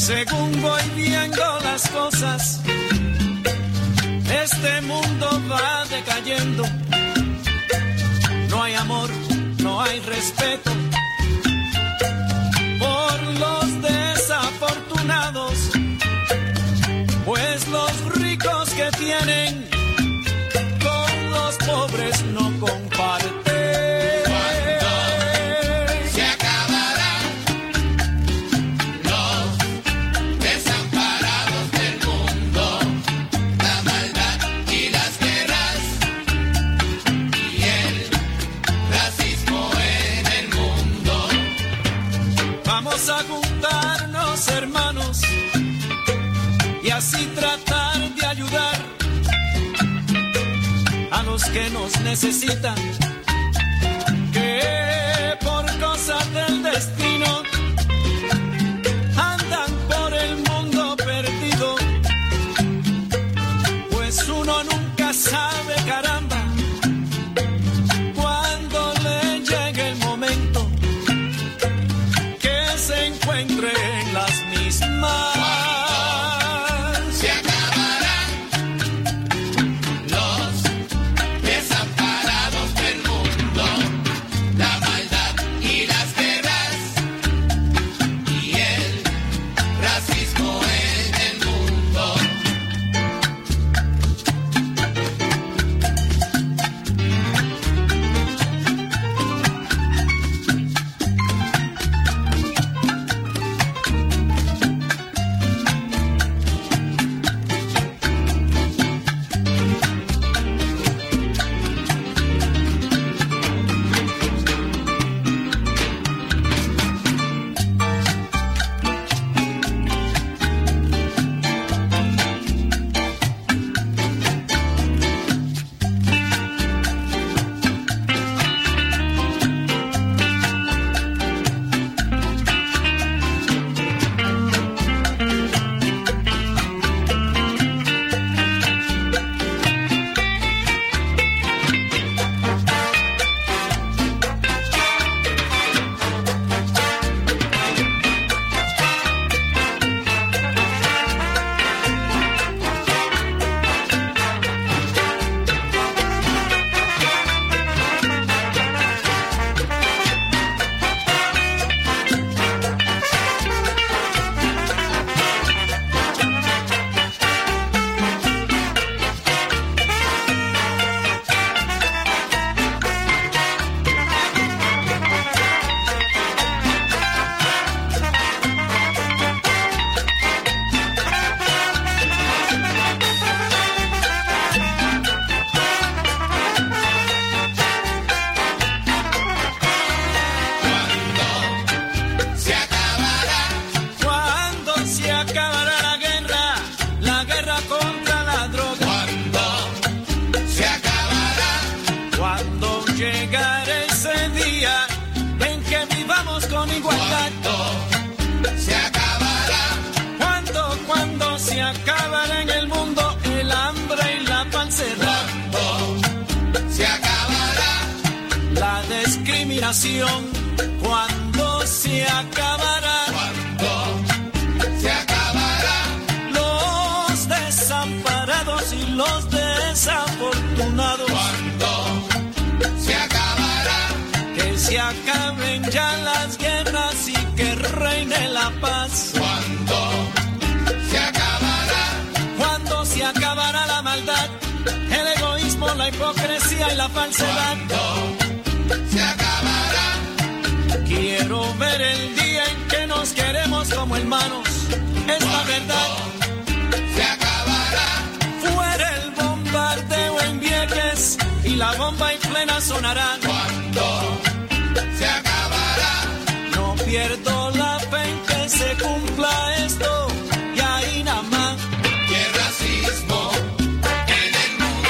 Según voy viendo las cosas, este mundo va decayendo. No hay amor, no hay respeto por los desafortunados, pues los ricos que tienen con los pobres no comparten. A juntarnos, hermanos, y así tratar de ayudar a los que nos necesitan, que por cosas del destino andan por el mundo perdido, pues uno nunca sabe, caramba, cuando le llegue el momento se encuentre en las mismas. Se acabarán los desamparados del mundo, la maldad y las guerras y el racismo en el mundo. Con igualdad. Se acabará. Cuando se acabará en el mundo el hambre y la falsedad. Cuando se acabará la discriminación. Cuando se acabará. Cuando se acabará los desamparados y los desafortunados. Cuando se acabará. Que se acaben ya las guerras y que reine la paz. Cuando se acabará. Cuando se acabará la maldad, el egoísmo, la hipocresía y la falsedad. Cuando se acabará. Quiero ver el día en que nos queremos como hermanos. Es la verdad. Se acabará. Fuera el bombardeo en Vieques y la bomba en plena sonará. Cuando se acabará. No pierdo la fe en que se cumpla esto y ahí nada más. Y el racismo en el mundo.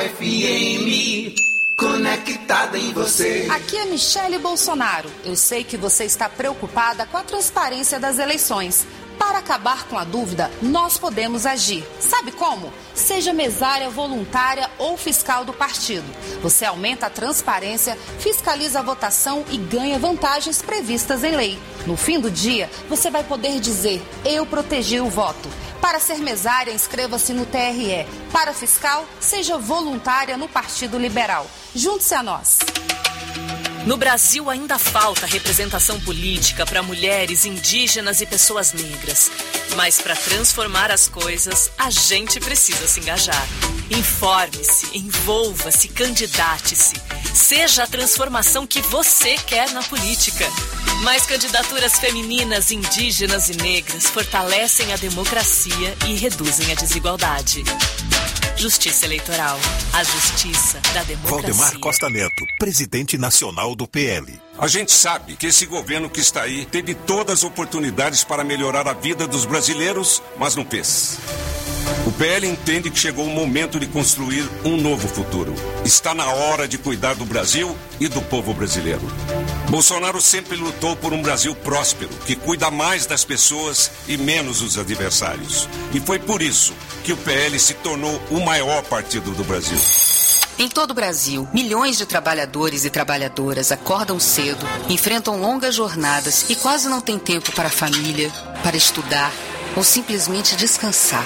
FM, conectada em você. Aqui é Michele Bolsonaro. Eu sei que você está preocupada com a transparência das eleições. Para acabar com a dúvida, nós podemos agir. Sabe como? Seja mesária, voluntária ou fiscal do partido. Você aumenta a transparência, fiscaliza a votação e ganha vantagens previstas em lei. No fim do dia, você vai poder dizer: eu protegi o voto. Para ser mesária, inscreva-se no TRE. Para fiscal, seja voluntária no Partido Liberal. Junte-se a nós. No Brasil ainda falta representação política para mulheres, indígenas e pessoas negras. Mas para transformar as coisas, a gente precisa se engajar. Informe-se, envolva-se, candidate-se. Seja a transformação que você quer na política. Mais candidaturas femininas, indígenas e negras fortalecem a democracia e reduzem a desigualdade. Justiça Eleitoral. A justiça da democracia. Valdemar Costa Neto, presidente nacional do PL. A gente sabe que esse governo que está aí teve todas as oportunidades para melhorar a vida dos brasileiros, mas não fez. O PL entende que chegou o momento de construir um novo futuro. Está na hora de cuidar do Brasil e do povo brasileiro. Bolsonaro sempre lutou por um Brasil próspero, que cuida mais das pessoas e menos dos adversários. E foi por isso que o PL se tornou o maior partido do Brasil. Em todo o Brasil, milhões de trabalhadores e trabalhadoras acordam cedo, enfrentam longas jornadas e quase não têm tempo para a família, para estudar ou simplesmente descansar.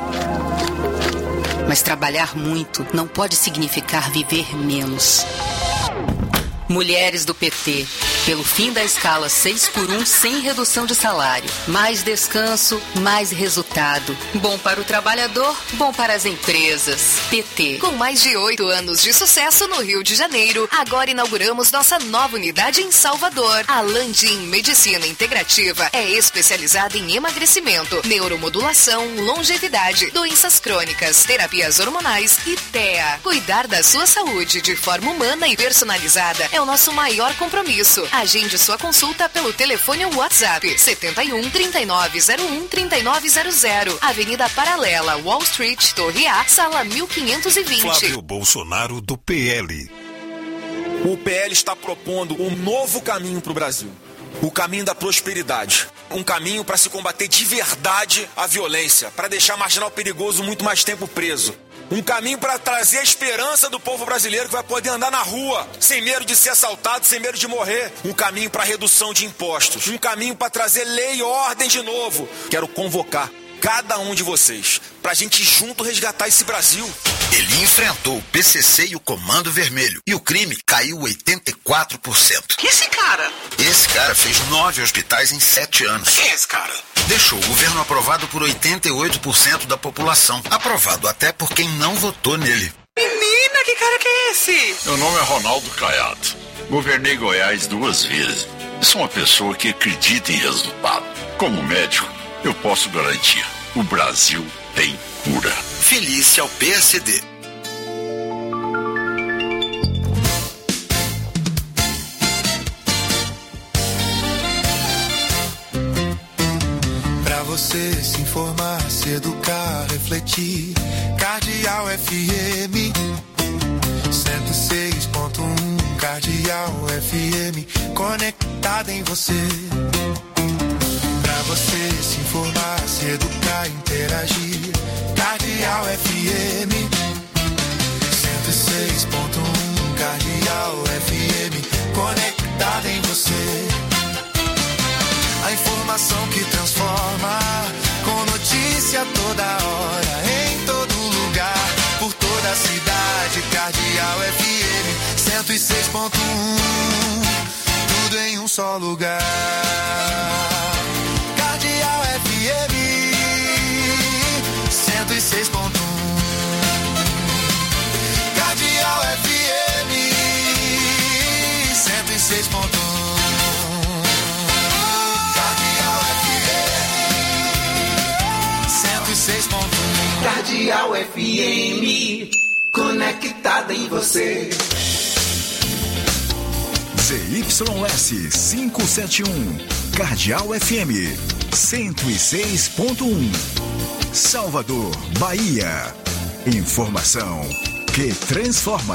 Mas trabalhar muito não pode significar viver menos. Mulheres do PT, pelo fim da escala 6x1 sem redução de salário. Mais descanso, mais resultado. Bom para o trabalhador, bom para as empresas. PT. Com mais de 8 anos de sucesso no Rio de Janeiro, agora inauguramos nossa nova unidade em Salvador. A Landim Medicina Integrativa é especializada em emagrecimento, neuromodulação, longevidade, doenças crônicas, terapias hormonais e TEA. Cuidar da sua saúde de forma humana e personalizada é o nosso maior compromisso. Agende sua consulta pelo telefone ou WhatsApp 71 3901 3900. Avenida Paralela, Wall Street, Torre A, sala 1520. Flávio Bolsonaro do PL. O PL está propondo um novo caminho para o Brasil. O caminho da prosperidade. Um caminho para se combater de verdade a violência, para deixar marginal perigoso muito mais tempo preso. Um caminho para trazer a esperança do povo brasileiro que vai poder andar na rua, sem medo de ser assaltado, sem medo de morrer. Um caminho para redução de impostos. Um caminho para trazer lei e ordem de novo. Quero convocar cada um de vocês para a gente junto resgatar esse Brasil. Ele enfrentou o PCC e o Comando Vermelho. E o crime caiu 84%. Que esse cara? Esse cara fez 9 hospitais em 7 anos. Quem é esse cara? Deixou o governo aprovado por 88% da população. Aprovado até por quem não votou nele. Menina, que cara que é esse? Meu nome é Ronaldo Caiado. Governei Goiás 2 vezes. Sou uma pessoa que acredita em resultado. Como médico, eu posso garantir: o Brasil tem cura. Felícia ao PSD. Pra você se informar, se educar, refletir. Cardeal FM 106.1. Cardeal FM conectada em você. Pra você se informar, se educar, interagir. Cardeal FM 106.1. Cardeal FM conectada em você. A informação que transforma, com notícia toda hora, em todo lugar, por toda a cidade. Cardeal FM 106.1. Tudo em um só lugar. Cardeal FM 106.1. Cardeal FM 106.1. Cardeal FM, conectada em você. ZYS 571, Cardeal FM 106.1. Salvador, Bahia. Informação que transforma.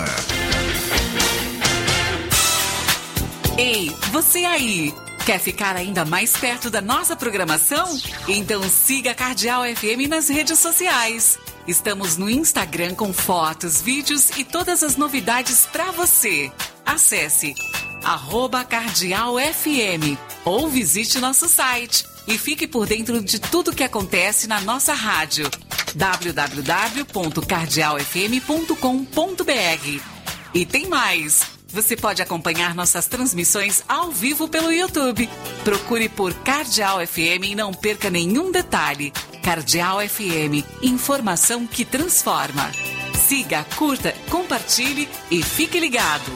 Ei, você aí! Quer ficar ainda mais perto da nossa programação? Então siga a Cardeal FM nas redes sociais. Estamos no Instagram com fotos, vídeos e todas as novidades para você. Acesse @cardealfm ou visite nosso site e fique por dentro de tudo que acontece na nossa rádio. www.cardealfm.com.br. E tem mais! Você pode acompanhar nossas transmissões ao vivo pelo YouTube. Procure por Cardeal FM e não perca nenhum detalhe. Cardeal FM, informação que transforma. Siga, curta, compartilhe e fique ligado.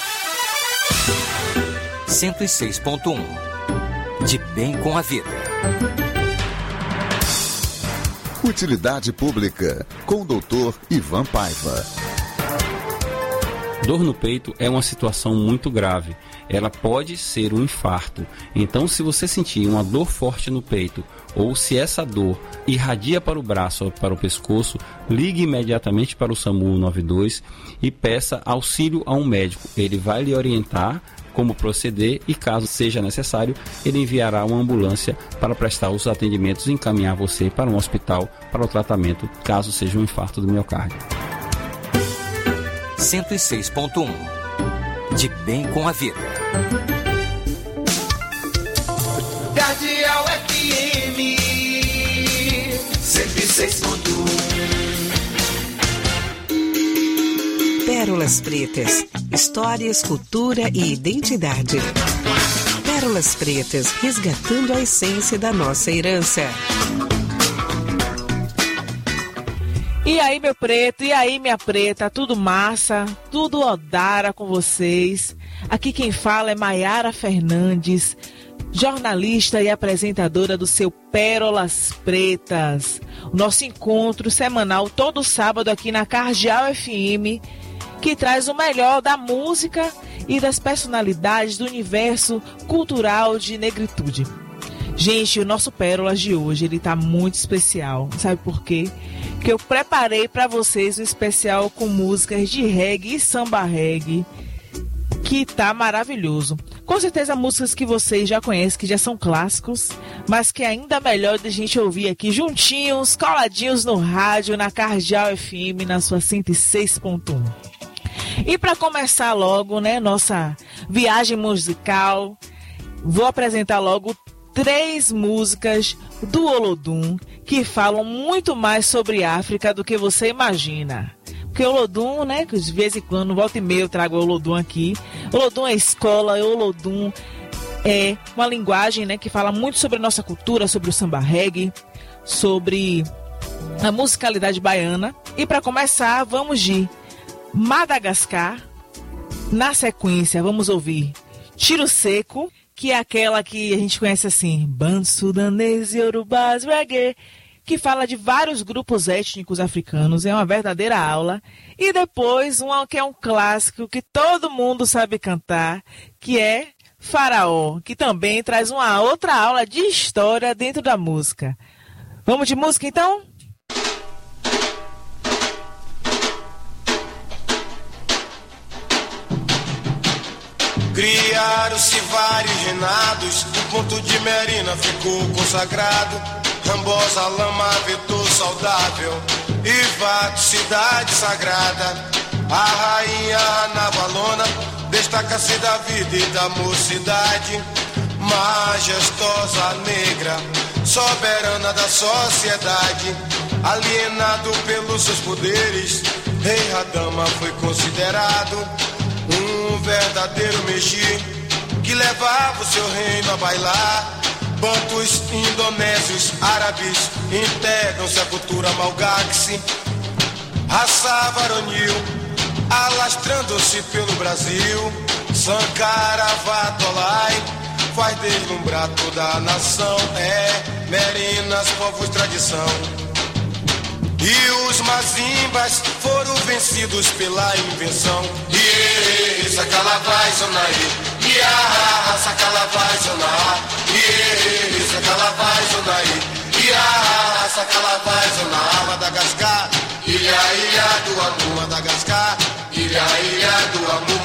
106.1 De bem com a vida. Utilidade Pública, com o Dr. Ivan Paiva. Dor no peito é uma situação muito grave. Ela pode ser um infarto. Então, se você sentir uma dor forte no peito, ou se essa dor irradia para o braço ou para o pescoço, ligue imediatamente para o SAMU 92 e peça auxílio a um médico. Ele vai lhe orientar como proceder e, caso seja necessário, ele enviará uma ambulância para prestar os atendimentos e encaminhar você para um hospital para o tratamento, caso seja um infarto do miocárdio. 106.1 De bem com a vida. Cardeal FM 106.1 Pérolas Pretas. Histórias, cultura e identidade. Pérolas Pretas, resgatando a essência da nossa herança. E aí, meu preto, e aí, minha preta, tudo massa, tudo Odara com vocês. Aqui quem fala é Maiara Fernandes, jornalista e apresentadora do seu Pérolas Pretas. O nosso encontro semanal todo sábado aqui na Cardeal FM, que traz o melhor da música e das personalidades do universo cultural de negritude. Gente, o nosso Pérolas de hoje, ele tá muito especial. Sabe por quê? Que eu preparei para vocês um especial com músicas de reggae e samba reggae, que tá maravilhoso. Com certeza músicas que vocês já conhecem, que já são clássicos, mas que ainda melhor de a gente ouvir aqui juntinhos, coladinhos no rádio, na Cardeal FM, na sua 106.1. E para começar logo, né, nossa viagem musical, vou apresentar logo 3 músicas do Olodum que falam muito mais sobre África do que você imagina. Porque o Olodum, né, que de vez em quando, volta e meia eu trago o Olodum aqui. Olodum é escola, Olodum é uma linguagem, né, que fala muito sobre a nossa cultura, sobre o samba reggae, sobre a musicalidade baiana. E para começar, vamos de Madagascar. Na sequência, vamos ouvir Tiro Seco, que é aquela que a gente conhece assim, Bando Sudanês, Yorubás, Reggae, que fala de vários grupos étnicos africanos, é uma verdadeira aula. E depois, uma que é um clássico, que todo mundo sabe cantar, que é Faraó, que também traz uma outra aula de história dentro da música. Vamos de música, então? Criaram-se vários reinados, o ponto de Merina ficou consagrado. Rambosa, Lama, Vetor saudável, Ivato, cidade sagrada. A rainha Anavalona destaca-se da vida e da mocidade. Majestosa negra, soberana da sociedade. Alienado pelos seus poderes, Rei Radama foi considerado um verdadeiro Mexi, que levava o seu reino a bailar. Bantus, indonésios, árabes integram-se à cultura malgaxe. Raça varonil, alastrando-se pelo Brasil. Sankara Vatolai faz deslumbrar toda a nação. É Merinas, povos tradição. E os mazimbas foram vencidos pela invenção. Iê, Sacalavai, Zonaí. Iá, Sacalavai, Zonaí. Iê, Sacalavai, Zonaí. Iá, Sacalavai, Zonaí. Madagascar. Ilha do amor, Madagascar.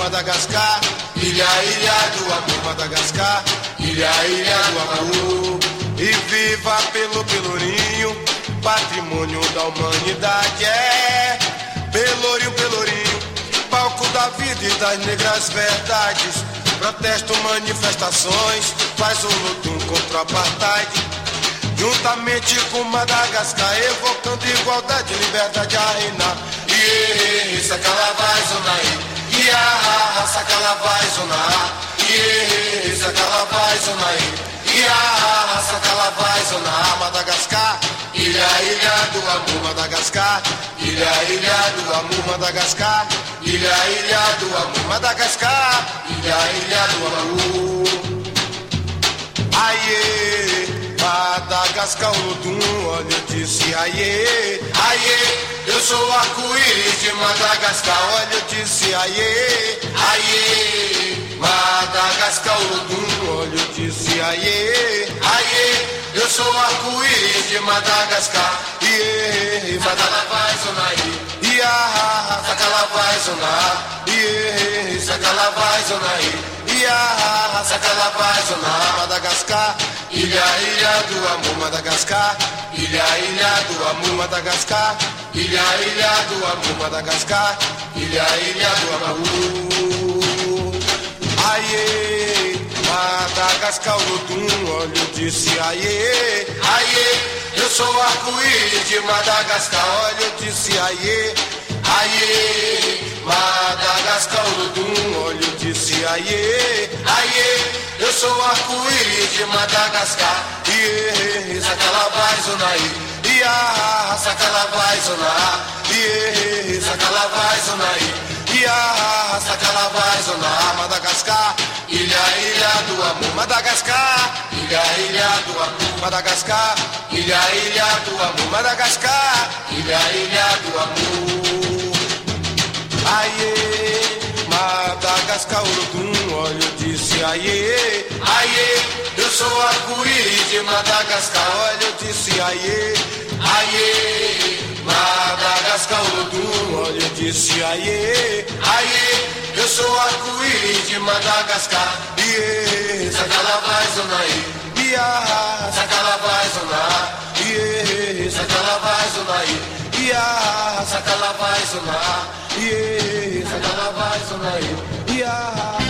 Madagascar, ilha, ilha do amor, Madagascar, ilha, ilha do amor. E viva pelo Pelourinho, patrimônio da humanidade, é Pelourinho, Pelourinho, palco da vida e das negras verdades. Protesto, manifestações, faz um luto contra o apartheid, juntamente com Madagascar, evocando igualdade, liberdade a reinar. Iê, sacalavai, zonaí, iá, sacalavai, zonar, iê, sacalavai, zonaí, iá, sacalavai, zonar. Madagascar, ilha, ilha do amor, Madagascar, ilha, ilha do amor, Madagascar, ilha, ilha do amor, Madagascar, ilha, ilha do amor. Aie, Madagascar, Olodum, olha, eu disse aie, aie, eu sou o arco-íris de Madagascar, olha, eu disse aie, aie, Madagascar, Olodum, olha, eu disse aie, aie, eu sou o arco-íris de Madagascar, iê, sacalavai, zonaí, iá, sacalavai, zonar, iê, sacalavai, zonaí, iá, sacalavai, zonar. Madagascar, ilha, ilha do amor, Madagascar, ilha, ilha do amor, Madagascar, ilha, ilha do amor, Madagascar, ilha, ilha do amor. Aie, Madagascar, Olodum, olha, eu disse aie, aie, eu sou o arco-íris de Madagascar, olha, eu disse aie, aie, Madagascar, Olodum, olha, eu disse aie, aie, eu sou o arco-íris de Madagascar, iê, sacalavai, zonaí, iá, sacalavai, zonar, iê, sacalavai, zonaí, iá, sacalavai, zonar. Madagascar, ilha, ilha do amor, Madagascar, ilha, ilha do amor, Madagascar, ilha, ilha do amor, Madagascar, ilha, ilha do amor. Aie, Madagascar, Olodum, olha, eu disse aie, aie, eu sou o arco-íris de Madagascar, olha, eu disse aie, aie, Madagascar, Olodum, olha, eu disse aie, aie, eu sou o arco-íris de Madagascar, iê, sacalavai, zonaí, iá, sacalavai, zonar, iê, sacalavai, zonaí, iá, sacalavai, zonar, iê, sacalavai, zonaí, iá.